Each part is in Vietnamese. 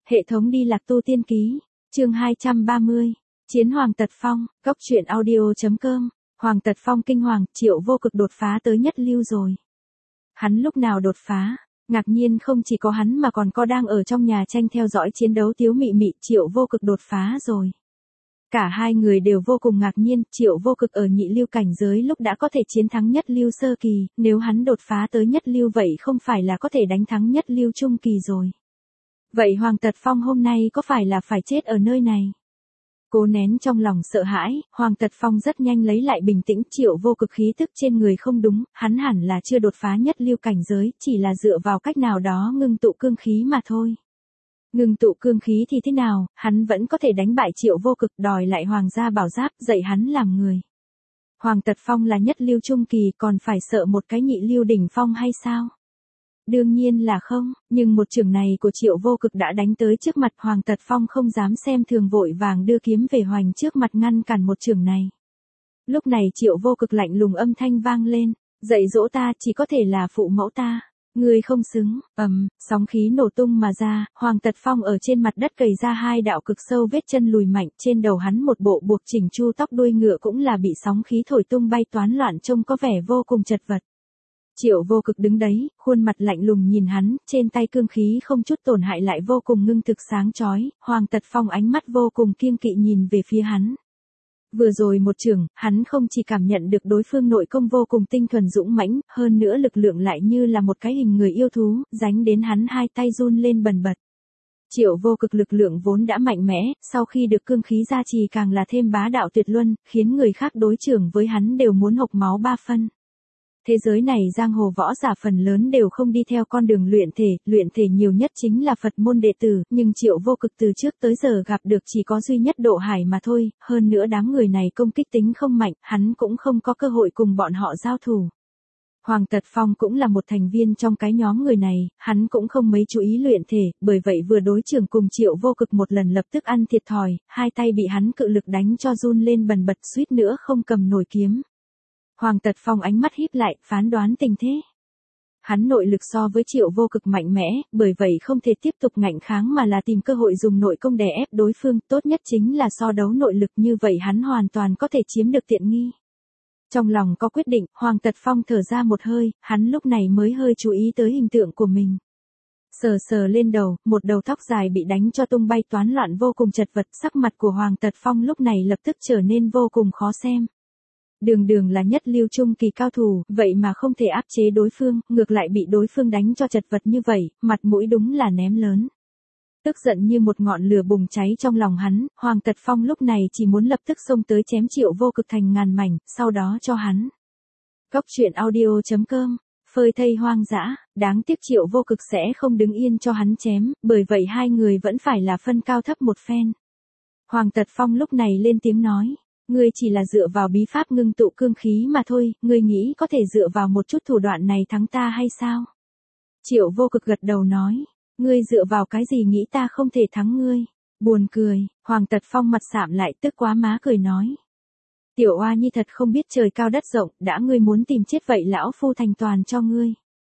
Hệ thống đi lạc tu tiên ký, chương 230, Chiến Hoàng Tật Phong, Cốc truyện audio.com, Hoàng Tật Phong kinh hoàng, Triệu Vô Cực đột phá tới nhất lưu rồi. Hắn lúc nào đột phá? Ngạc nhiên không chỉ có hắn mà còn có đang ở trong nhà tranh theo dõi chiến đấu Tiếu Mị Mị, Triệu Vô Cực đột phá rồi. Cả hai người đều vô cùng ngạc nhiên, Triệu Vô Cực ở nhị lưu cảnh giới lúc đã có thể chiến thắng nhất lưu sơ kỳ, nếu hắn đột phá tới nhất lưu vậy không phải là có thể đánh thắng nhất lưu trung kỳ rồi. Vậy Hoàng Tật Phong hôm nay có phải là phải chết ở nơi này? Cố nén trong lòng sợ hãi, Hoàng Tật Phong rất nhanh lấy lại bình tĩnh, Triệu Vô Cực khí tức trên người không đúng, hắn hẳn là chưa đột phá nhất lưu cảnh giới, chỉ là dựa vào cách nào đó ngưng tụ cương khí mà thôi. Ngưng tụ cương khí thì thế nào, hắn vẫn có thể đánh bại Triệu Vô Cực, đòi lại Hoàng gia bảo giáp, dạy hắn làm người. Hoàng Tật Phong là nhất lưu trung kỳ, còn phải sợ một cái nhị lưu đỉnh phong hay sao? Đương nhiên là không, nhưng một chưởng này của Triệu Vô Cực đã đánh tới trước mặt, Hoàng Tật Phong không dám xem thường, vội vàng đưa kiếm về hoành trước mặt ngăn cản một chưởng này. Lúc này Triệu Vô Cực lạnh lùng âm thanh vang lên, dạy dỗ ta chỉ có thể là phụ mẫu ta, ngươi không xứng. Sóng khí nổ tung mà ra, Hoàng Tật Phong ở trên mặt đất cày ra hai đạo cực sâu vết chân lùi mạnh, trên đầu hắn một bộ buộc chỉnh chu tóc đuôi ngựa cũng là bị sóng khí thổi tung bay toán loạn, trông có vẻ vô cùng chật vật. Triệu Vô Cực đứng đấy, khuôn mặt lạnh lùng nhìn hắn, trên tay cương khí không chút tổn hại lại vô cùng ngưng thực sáng chói, Hoàng Tật Phong ánh mắt vô cùng kiêng kỵ nhìn về phía hắn. Vừa rồi một chưởng, hắn không chỉ cảm nhận được đối phương nội công vô cùng tinh thuần dũng mãnh, hơn nữa lực lượng lại như là một cái hình người yêu thú, đánh đến hắn hai tay run lên bần bật. Triệu Vô Cực lực lượng vốn đã mạnh mẽ, sau khi được cương khí gia trì càng là thêm bá đạo tuyệt luân, khiến người khác đối chưởng với hắn đều muốn hộc máu ba phân. Thế giới này giang hồ võ giả phần lớn đều không đi theo con đường luyện thể nhiều nhất chính là Phật môn đệ tử, nhưng Triệu Vô Cực từ trước tới giờ gặp được chỉ có duy nhất Độ Hải mà thôi, hơn nữa đám người này công kích tính không mạnh, hắn cũng không có cơ hội cùng bọn họ giao thủ. Hoàng Tật Phong cũng là một thành viên trong cái nhóm người này, hắn cũng không mấy chú ý luyện thể, bởi vậy vừa đối chưởng cùng Triệu Vô Cực một lần lập tức ăn thiệt thòi, hai tay bị hắn cự lực đánh cho run lên bần bật, suýt nữa không cầm nổi kiếm. Hoàng Tật Phong ánh mắt híp lại, phán đoán tình thế. Hắn nội lực so với Triệu Vô Cực mạnh mẽ, bởi vậy không thể tiếp tục ngạnh kháng mà là tìm cơ hội dùng nội công đè ép đối phương, tốt nhất chính là so đấu nội lực, như vậy hắn hoàn toàn có thể chiếm được tiện nghi. Trong lòng có quyết định, Hoàng Tật Phong thở ra một hơi, hắn lúc này mới hơi chú ý tới hình tượng của mình. Sờ sờ lên đầu, một đầu tóc dài bị đánh cho tung bay toán loạn vô cùng chật vật, sắc mặt của Hoàng Tật Phong lúc này lập tức trở nên vô cùng khó xem. Đường là nhất lưu trung kỳ cao thủ, vậy mà không thể áp chế đối phương, ngược lại bị đối phương đánh cho chật vật như vậy, mặt mũi đúng là ném lớn. Tức giận như một ngọn lửa bùng cháy trong lòng hắn, Hoàng Tật Phong lúc này chỉ muốn lập tức xông tới chém Triệu Vô Cực thành ngàn mảnh, sau đó cho hắn. Cốc truyện audio.com, phơi thây hoang dã, đáng tiếc Triệu Vô Cực sẽ không đứng yên cho hắn chém, bởi vậy hai người vẫn phải là phân cao thấp một phen. Hoàng Tật Phong lúc này lên tiếng nói. Ngươi chỉ là dựa vào bí pháp ngưng tụ cương khí mà thôi, ngươi nghĩ có thể dựa vào một chút thủ đoạn này thắng ta hay sao? Triệu Vô Cực gật đầu nói, ngươi dựa vào cái gì nghĩ ta không thể thắng ngươi? Buồn cười, Hoàng Tật Phong mặt sạm lại, tức quá má cười nói. Tiểu oa nhi thật không biết trời cao đất rộng, đã ngươi muốn tìm chết vậy lão phu thành toàn cho ngươi.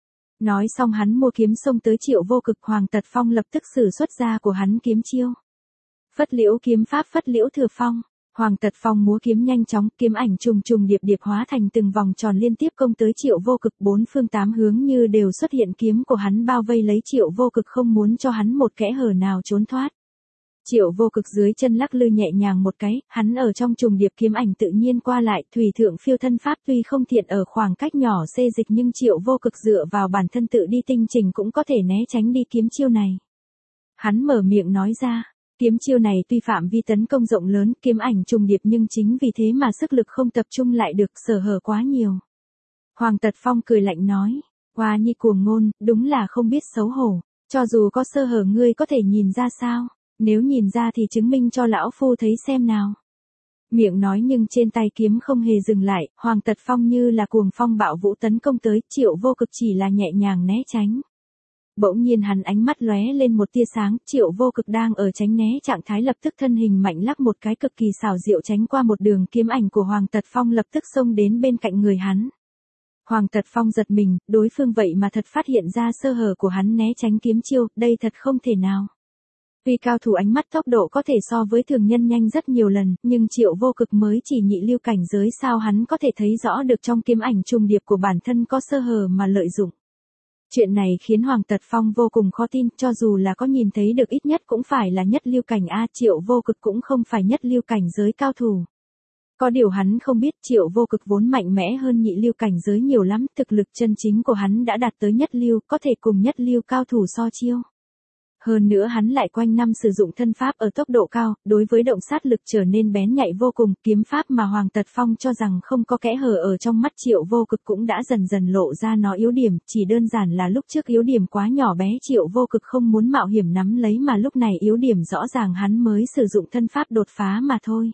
Nói xong hắn mua kiếm xông tới Triệu Vô Cực, Hoàng Tật Phong lập tức sử xuất ra của hắn kiếm chiêu. Phất liễu kiếm pháp, phất liễu thừa phong. Hoàng Tật Phong múa kiếm nhanh chóng, kiếm ảnh trùng trùng điệp điệp hóa thành từng vòng tròn liên tiếp công tới Triệu Vô Cực, bốn phương tám hướng như đều xuất hiện kiếm của hắn bao vây lấy Triệu Vô Cực, không muốn cho hắn một kẽ hở nào trốn thoát. Triệu Vô Cực dưới chân lắc lư nhẹ nhàng một cái, hắn ở trong trùng điệp kiếm ảnh tự nhiên qua lại, thủy thượng phiêu thân pháp tuy không thiện ở khoảng cách nhỏ xê dịch nhưng Triệu Vô Cực dựa vào bản thân tự đi tinh trình cũng có thể né tránh đi kiếm chiêu này. Hắn mở miệng nói ra. Kiếm chiêu này tuy phạm vi tấn công rộng lớn, kiếm ảnh trùng điệp nhưng chính vì thế mà sức lực không tập trung lại được, sở hở quá nhiều. Hoàng Tật Phong cười lạnh nói, Hoa nhi cuồng ngôn, đúng là không biết xấu hổ, cho dù có sơ hở ngươi có thể nhìn ra sao, nếu nhìn ra thì chứng minh cho lão phu thấy xem nào. Miệng nói nhưng trên tay kiếm không hề dừng lại, Hoàng Tật Phong như là cuồng phong bạo vũ tấn công tới, Triệu Vô Cực chỉ là nhẹ nhàng né tránh. Bỗng nhiên hắn ánh mắt lóe lên một tia sáng, Triệu Vô Cực đang ở tránh né trạng thái lập tức thân hình mạnh lắc một cái cực kỳ xảo diệu tránh qua một đường kiếm ảnh của Hoàng Tật Phong lập tức xông đến bên cạnh người hắn. Hoàng Tật Phong giật mình, đối phương vậy mà thật phát hiện ra sơ hở của hắn né tránh kiếm chiêu, đây thật không thể nào. Tuy cao thủ ánh mắt tốc độ có thể so với thường nhân nhanh rất nhiều lần, nhưng Triệu Vô Cực mới chỉ nhị lưu cảnh giới sao hắn có thể thấy rõ được trong kiếm ảnh trùng điệp của bản thân có sơ hở mà lợi dụng. Chuyện này khiến Hoàng Tật Phong vô cùng khó tin, cho dù là có nhìn thấy được ít nhất cũng phải là nhất lưu cảnh a, Triệu Vô Cực cũng không phải nhất lưu cảnh giới cao thủ. Có điều hắn không biết Triệu Vô Cực vốn mạnh mẽ hơn nhị lưu cảnh giới nhiều lắm, thực lực chân chính của hắn đã đạt tới nhất lưu, có thể cùng nhất lưu cao thủ so chiêu. Hơn nữa hắn lại quanh năm sử dụng thân pháp ở tốc độ cao, đối với động sát lực trở nên bén nhạy vô cùng, kiếm pháp mà Hoàng Tật Phong cho rằng không có kẽ hở ở trong mắt Triệu Vô Cực cũng đã dần dần lộ ra nó yếu điểm, chỉ đơn giản là lúc trước yếu điểm quá nhỏ bé Triệu Vô Cực không muốn mạo hiểm nắm lấy mà lúc này yếu điểm rõ ràng hắn mới sử dụng thân pháp đột phá mà thôi.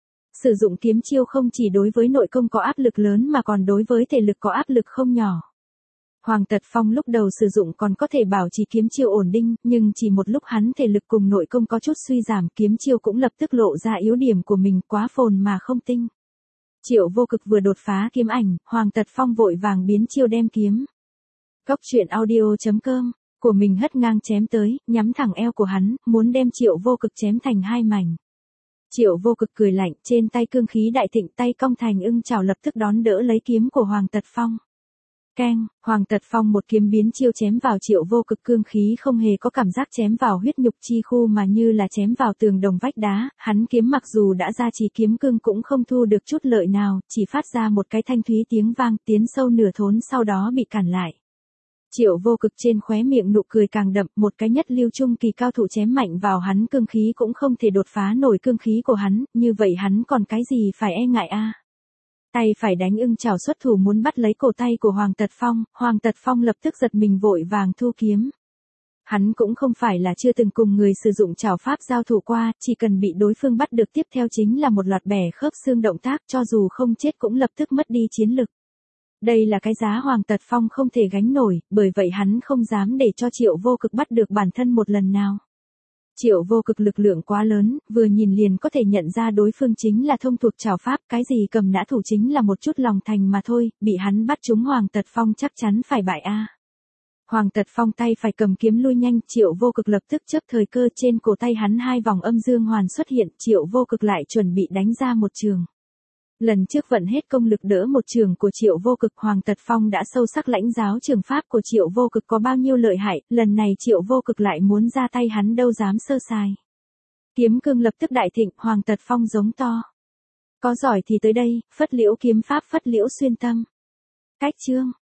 Sử dụng kiếm chiêu không chỉ đối với nội công có áp lực lớn mà còn đối với thể lực có áp lực không nhỏ. Hoàng Tật Phong lúc đầu sử dụng còn có thể bảo trì kiếm chiêu ổn định, nhưng chỉ một lúc hắn thể lực cùng nội công có chút suy giảm, kiếm chiêu cũng lập tức lộ ra yếu điểm của mình, quá phồn mà không tinh. Triệu Vô Cực vừa đột phá kiếm ảnh, Hoàng Tật Phong vội vàng biến chiêu đem kiếm Góc truyện audio.com của mình hất ngang chém tới, nhắm thẳng eo của hắn, muốn đem Triệu Vô Cực chém thành hai mảnh. Triệu Vô Cực cười lạnh, trên tay cương khí đại thịnh, tay cong thành ưng chảo lập tức đón đỡ lấy kiếm của Hoàng Tật Phong. Keng, Hoàng Tật Phong một kiếm biến chiêu chém vào Triệu Vô Cực, cương khí không hề có cảm giác chém vào huyết nhục chi khu mà như là chém vào tường đồng vách đá, hắn kiếm mặc dù đã ra trì kiếm cương cũng không thu được chút lợi nào, chỉ phát ra một cái thanh thúy tiếng vang, tiến sâu nửa thốn sau đó bị cản lại. Triệu Vô Cực trên khóe miệng nụ cười càng đậm, một cái nhất lưu trung kỳ cao thủ chém mạnh vào hắn cương khí cũng không thể đột phá nổi cương khí của hắn, như vậy hắn còn cái gì phải e ngại a? Tay phải đánh ưng chảo xuất thủ muốn bắt lấy cổ tay của Hoàng Tật Phong lập tức giật mình vội vàng thu kiếm. Hắn cũng không phải là chưa từng cùng người sử dụng chảo pháp giao thủ qua, chỉ cần bị đối phương bắt được tiếp theo chính là một loạt bẻ khớp xương động tác, cho dù không chết cũng lập tức mất đi chiến lực. Đây là cái giá Hoàng Tật Phong không thể gánh nổi, bởi vậy hắn không dám để cho Triệu Vô Cực bắt được bản thân một lần nào. Triệu Vô Cực lực lượng quá lớn, vừa nhìn liền có thể nhận ra đối phương chính là thông thuộc trảo pháp, cái gì cầm nã thủ chính là một chút lòng thành mà thôi, bị hắn bắt trúng Hoàng Tật Phong chắc chắn phải bại a. Hoàng Tật Phong tay phải cầm kiếm lui nhanh, Triệu Vô Cực lập tức chớp thời cơ, trên cổ tay hắn hai vòng âm dương hoàn xuất hiện, Triệu Vô Cực lại chuẩn bị đánh ra một trường. Lần trước vận hết công lực đỡ một trường của Triệu Vô Cực, Hoàng Tật Phong đã sâu sắc lãnh giáo trường pháp của Triệu Vô Cực có bao nhiêu lợi hại, lần này Triệu Vô Cực lại muốn ra tay hắn đâu dám sơ sài. Kiếm cương lập tức đại thịnh, Hoàng Tật Phong giống to. Có giỏi thì tới đây, phất liễu kiếm pháp phất liễu xuyên tâm. Cách chương.